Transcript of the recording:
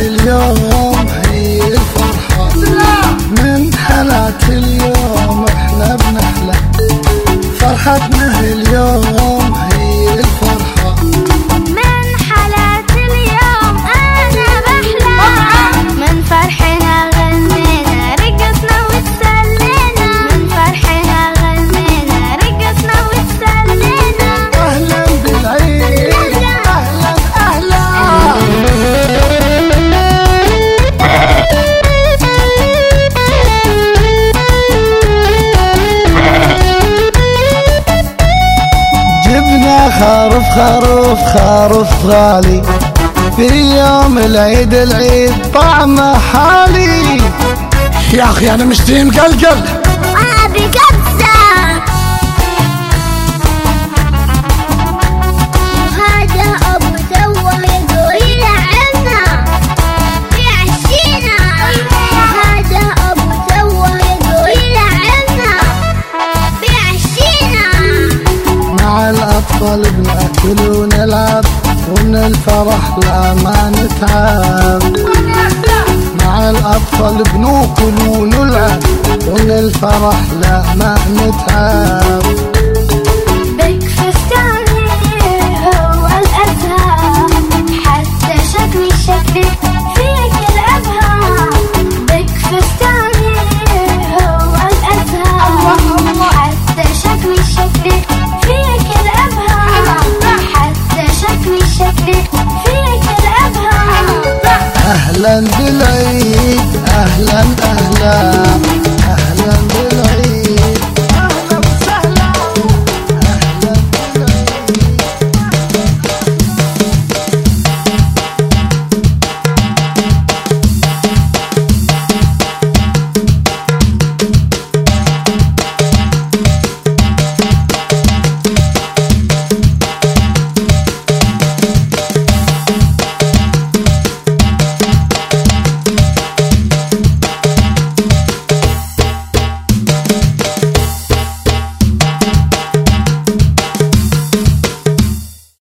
اليوم هي الفرحة، من حلات اليوم احنا بنحلى، فرحتنا اليوم هي الفرحة، من حلات اليوم انا بحلى، من فرحنا غنينا رقصنا وتسلينا، من فرحنا غنينا رقصنا وتسلينا. اهلا بالعيد اهلا اهلا. جبنا خروف خروف خروف غالي، في يوم العيد العيد طعمه حالي. يا اخي انا مشتهي مقلقل. ابي كبسه وهذا ابو توه يقول يلعبنا يعشينا، وهذا ابو توه يقول يلعبنا يعشينا. مع الأطفال بنأكل ونلعب، ومن الفرح لا ما نتعب. مع الأطفال بناكل ونلعب، ومن الفرح لا ما نتعب. بك فستاني هو الأزهار، حتى شكلي شكلك فيك الأبهار. بك فستاني هو الأزهار، حتى شكلي شكلك فيك الأبهار، حتى شكلي شكلك فيك الأبهار. أهلا بالعيد أهلا